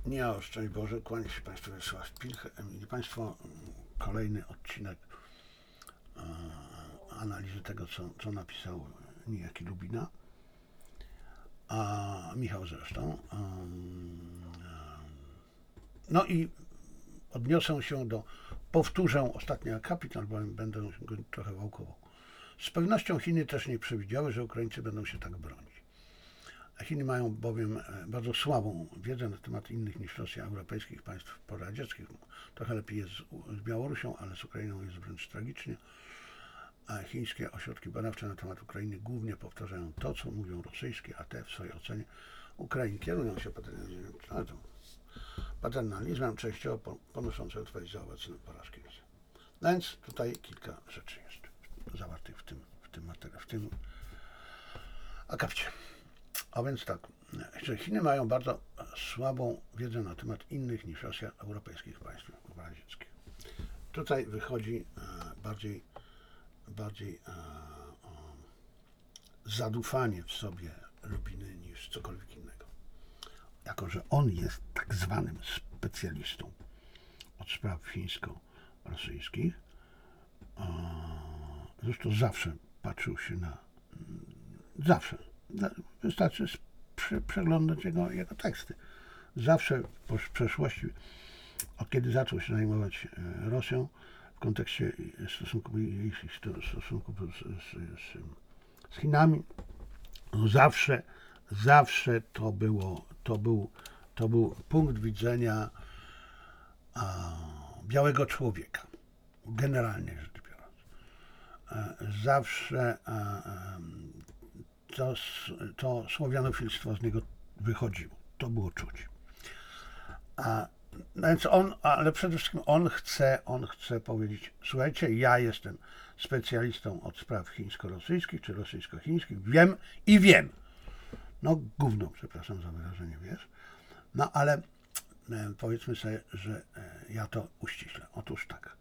Nie, o szczęść Boże, kłania się Państwu Wiesław Pilch. Mili Państwo, kolejny odcinek analizy tego, co napisał niejaki Lubina, a Michał zresztą. No i odniosę się powtórzę ostatni akapit, albowiem będę go trochę wałkował. Z pewnością Chiny też nie przewidziały, że Ukraińcy będą się tak bronić. Chiny mają bowiem bardzo słabą wiedzę na temat innych niż Rosja europejskich państw poradzieckich. Trochę lepiej jest z Białorusią, ale z Ukrainą jest wręcz tragicznie. A chińskie ośrodki badawcze na temat Ukrainy głównie powtarzają to, co mówią rosyjskie, a te w swojej ocenie Ukrainy kierują się paternalizmem, częściowo ponoszące odpowiedź za obecne porażki. No więc tutaj kilka rzeczy jest zawartych w tym akapcie. A więc tak, że Chiny mają bardzo słabą wiedzę na temat innych niż Rosja europejskich państw poradzieckich. Tutaj wychodzi bardziej zadufanie w sobie Lubiny niż cokolwiek innego. Jako że on jest tak zwanym specjalistą od spraw chińsko-rosyjskich, zresztą zawsze patrzył się wystarczy przeglądać jego teksty. Zawsze w przeszłości, od kiedy zaczął się zajmować Rosją w kontekście stosunków z Chinami, zawsze to był punkt widzenia białego człowieka, generalnie rzecz biorąc. Zawsze to słowianofilstwo z niego wychodziło. To było czuć. Więc ale przede wszystkim on chce powiedzieć, słuchajcie, ja jestem specjalistą od spraw chińsko-rosyjskich czy rosyjsko-chińskich, wiem. No gówno, przepraszam za wyrażenie, wiesz. No ale powiedzmy sobie, że ja to uściślę. Otóż tak.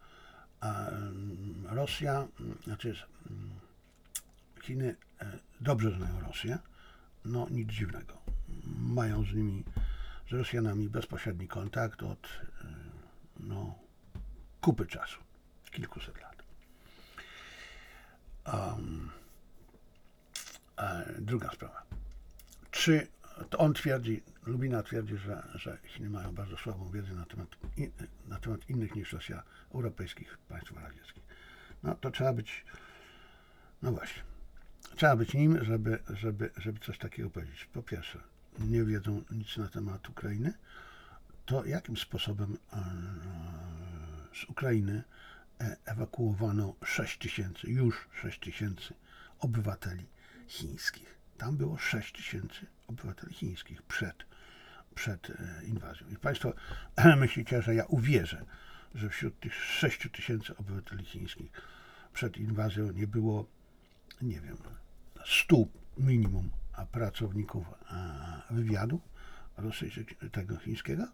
Chiny dobrze znają Rosję, no nic dziwnego. Mają z Rosjanami bezpośredni kontakt od kupy czasu, kilkuset lat. Druga sprawa. Czy to Lubina twierdzi, że Chiny mają bardzo słabą wiedzę na temat innych niż Rosja europejskich państw radzieckich. No to trzeba być nim, żeby coś takiego powiedzieć. Po pierwsze, nie wiedzą nic na temat Ukrainy, to jakim sposobem z Ukrainy ewakuowano 6 tysięcy obywateli chińskich. Tam było 6 tysięcy obywateli chińskich przed inwazją. I Państwo myślicie, że ja uwierzę, że wśród tych 6 tysięcy obywateli chińskich przed inwazją nie było, nie wiem, 100 minimum pracowników wywiadu tego chińskiego,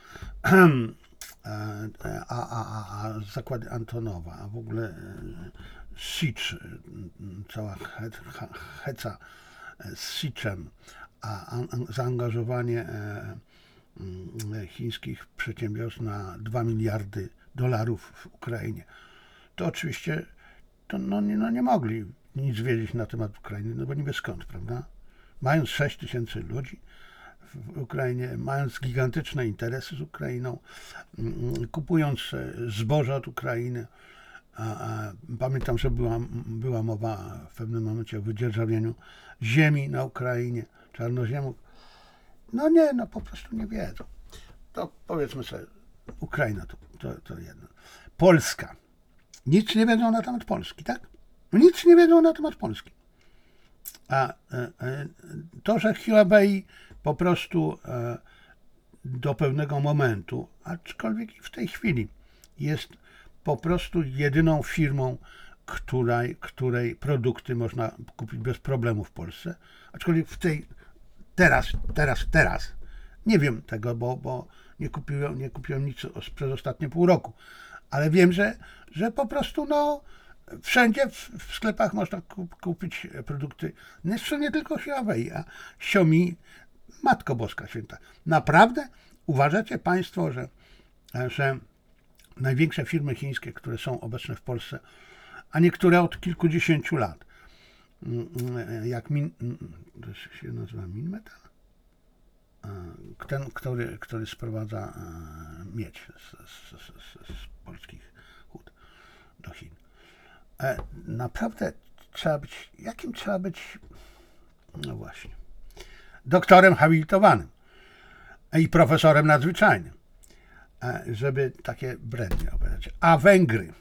a zakłady Antonowa, a w ogóle Sicz, cała heca z Siczem, a zaangażowanie chińskich przedsiębiorstw na $2 miliardy w Ukrainie. To oczywiście nie mogli nic wiedzieć na temat Ukrainy, no bo niby skąd, prawda? Mając 6 tysięcy ludzi w Ukrainie, mając gigantyczne interesy z Ukrainą, kupując zboże od Ukrainy, pamiętam, że była mowa w pewnym momencie o wydzierżawieniu ziemi na Ukrainie, czarnoziemów. Po prostu nie wiedzą. To powiedzmy sobie, Ukraina to jedno. Polska. Nic nie wiedzą na temat Polski, tak? Nic nie wiedzą na temat Polski. A to, że Huawei po prostu do pewnego momentu, aczkolwiek w tej chwili jest po prostu jedyną firmą, której produkty można kupić bez problemu w Polsce, aczkolwiek teraz nie wiem tego, bo nie kupiłem nic przez ostatnie pół roku, ale wiem, że po prostu wszędzie w sklepach można kupić produkty, nie tylko Huawei, a Xiaomi, Matko Boska Święta. Naprawdę Uważacie Państwo, że największe firmy chińskie, które są obecne w Polsce, a niektóre od kilkudziesięciu lat, jak to się nazywa Minmetal? Ten, który sprowadza miedź z polskich hut do Chin. Naprawdę jakim trzeba być, no właśnie, doktorem habilitowanym i profesorem nadzwyczajnym, żeby takie brednie opowiadać. A Węgry,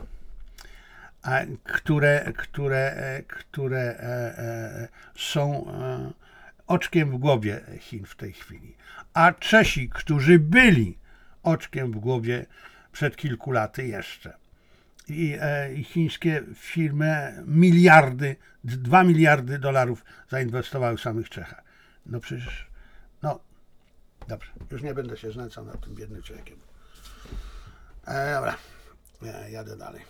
które są oczkiem w głowie Chin w tej chwili, a Czesi, którzy byli oczkiem w głowie przed kilku laty jeszcze. I chińskie firmy 2 miliardy dolarów zainwestowały w samych Czechach. No przecież, no dobrze, już nie będę się znęcał nad tym biednym człowiekiem. Dobra, jadę dalej.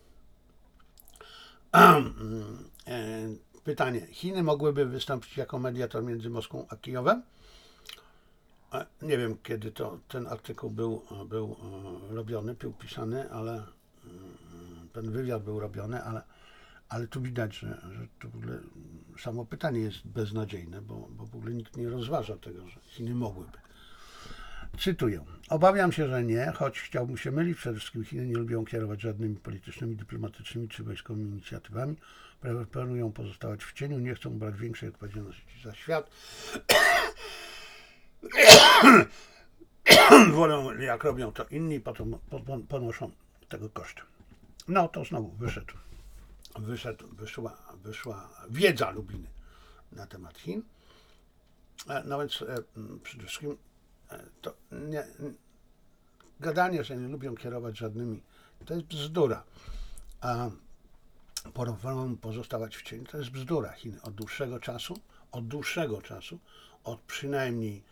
Pytanie. Chiny mogłyby wystąpić jako mediator między Moskwą a Kijowem? Nie wiem, kiedy ten artykuł był robiony, był pisany, ale ten wywiad był robiony, ale tu widać, że to w ogóle samo pytanie jest beznadziejne, bo w ogóle nikt nie rozważa tego, że Chiny mogłyby. Cytuję. Obawiam się, że nie, choć chciałbym się mylić. Przede wszystkim Chiny nie lubią kierować żadnymi politycznymi, dyplomatycznymi czy wojskowymi inicjatywami. Preferują pozostawać w cieniu, nie chcą brać większej odpowiedzialności za świat. Wolą, jak robią to inni, potem ponoszą tego koszty. No to znowu wyszła wiedza Lubiny na temat Chin. No więc przede wszystkim to gadanie, że nie lubią kierować żadnymi, to jest bzdura. A wolą pozostawać w cieniu, to jest bzdura. Chiny od dłuższego czasu, od przynajmniej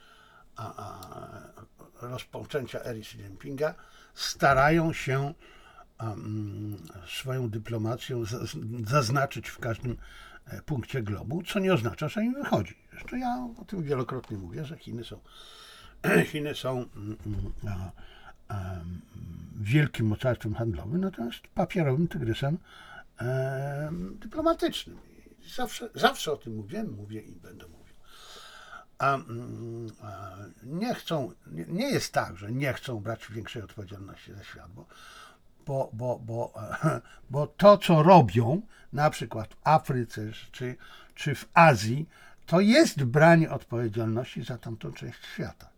rozpoczęcia ery Xi Jinpinga, starają się swoją dyplomacją zaznaczyć w każdym punkcie globu, co nie oznacza, że im wychodzi. Zresztą ja o tym wielokrotnie mówię, że Chiny są wielkim mocarstwem handlowym, natomiast papierowym tygrysem dyplomatycznym. Zawsze o tym mówię i będę mówił. Nie jest tak, że nie chcą brać większej odpowiedzialności za świat, bo to, co robią, na przykład w Afryce czy w Azji, to jest branie odpowiedzialności za tamtą część świata.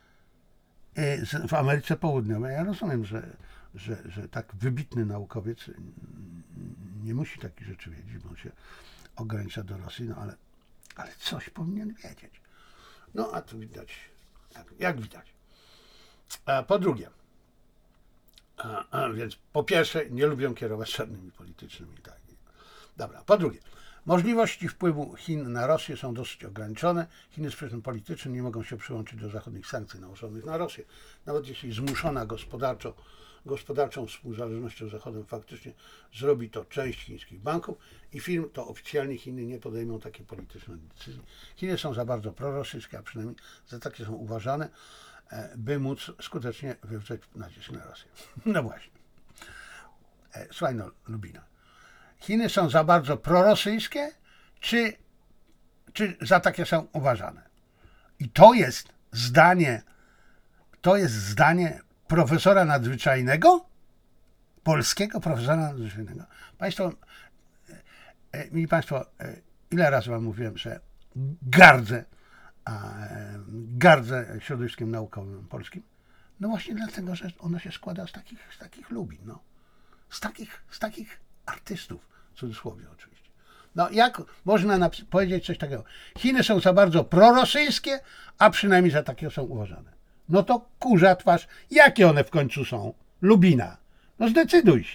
W Ameryce Południowej ja rozumiem, że tak wybitny naukowiec nie musi takich rzeczy wiedzieć, bo on się ogranicza do Rosji, no ale coś powinien wiedzieć. No a tu widać, jak widać. Po drugie, więc po pierwsze nie lubią kierować żadnymi politycznymi. Tak. Dobra, po drugie, możliwości wpływu Chin na Rosję są dosyć ograniczone. Chiny z przyczyn politycznych nie mogą się przyłączyć do zachodnich sankcji nałożonych na Rosję. Nawet jeśli zmuszona gospodarczą współzależnością z Zachodem faktycznie zrobi to część chińskich banków i firm, to oficjalnie Chiny nie podejmą takiej politycznej decyzji. Chiny są za bardzo prorosyjskie, a przynajmniej za takie są uważane, by móc skutecznie wywrzeć nacisk na Rosję. No właśnie. Słuchaj, no, Lubina. Chiny są za bardzo prorosyjskie, czy za takie są uważane? I to jest zdanie profesora nadzwyczajnego, polskiego profesora nadzwyczajnego. Mili Państwo, ile razy Wam mówiłem, że gardzę środowiskiem naukowym polskim? No właśnie dlatego, że ono się składa z takich lubin, no. Z takich artystów, w cudzysłowie oczywiście. No jak można powiedzieć coś takiego? Chiny są za bardzo prorosyjskie, a przynajmniej za takie są uważane. No to kurza twarz, jakie one w końcu są? Lubina. No zdecyduj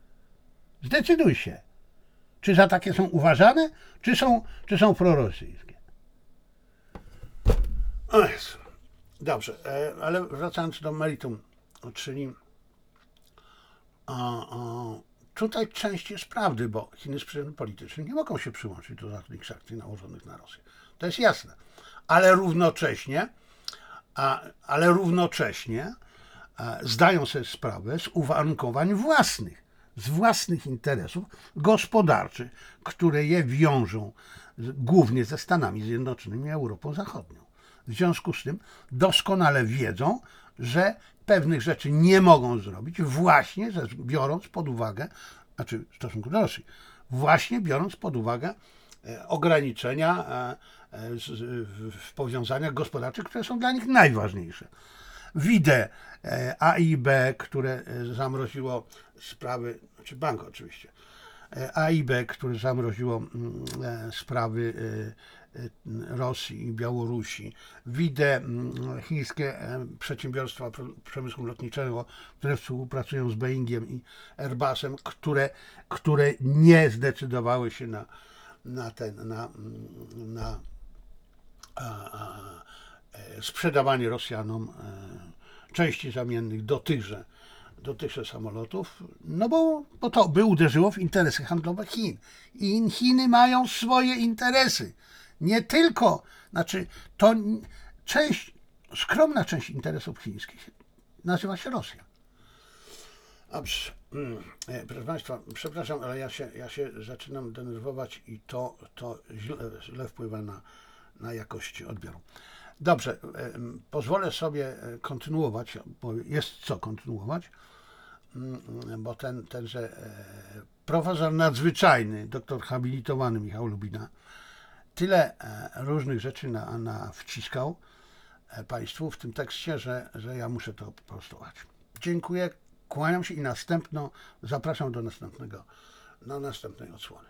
się. Czy za takie są uważane, czy są prorosyjskie? O Jezu. Dobrze, ale wracając do meritum, czyli tutaj część jest prawdy, bo Chiny z przyczyn politycznych nie mogą się przyłączyć do zachodnich sankcji nałożonych na Rosję. To jest jasne. Ale równocześnie ale równocześnie zdają sobie sprawę z uwarunkowań własnych, z własnych interesów gospodarczych, które je wiążą głównie ze Stanami Zjednoczonymi i Europą Zachodnią. W związku z tym doskonale wiedzą, że pewnych rzeczy nie mogą zrobić, właśnie biorąc pod uwagę, znaczy w stosunku do Rosji, właśnie biorąc pod uwagę ograniczenia w powiązaniach gospodarczych, które są dla nich najważniejsze. Widzę AIB, które zamroziło sprawy, czy bank oczywiście, AIB, które zamroziło sprawy Rosji i Białorusi. Widzę chińskie przedsiębiorstwa przemysłu lotniczego, które współpracują z Boeingiem i Airbusem, które nie zdecydowały się na sprzedawanie Rosjanom części zamiennych do tychże samolotów, no bo to by uderzyło w interesy handlowe Chin. I Chiny mają swoje interesy. Nie tylko, znaczy to skromna część interesów chińskich nazywa się Rosja. Dobrze. Proszę Państwa, przepraszam, ale ja się zaczynam denerwować i to źle wpływa na jakość odbioru. Dobrze, pozwolę sobie kontynuować, bo jest co kontynuować, bo tenże profesor nadzwyczajny, doktor habilitowany Michał Lubina, tyle różnych rzeczy wciskał Państwu w tym tekście, że ja muszę to prostować. Dziękuję, kłaniam się i zapraszam do następnej odsłony.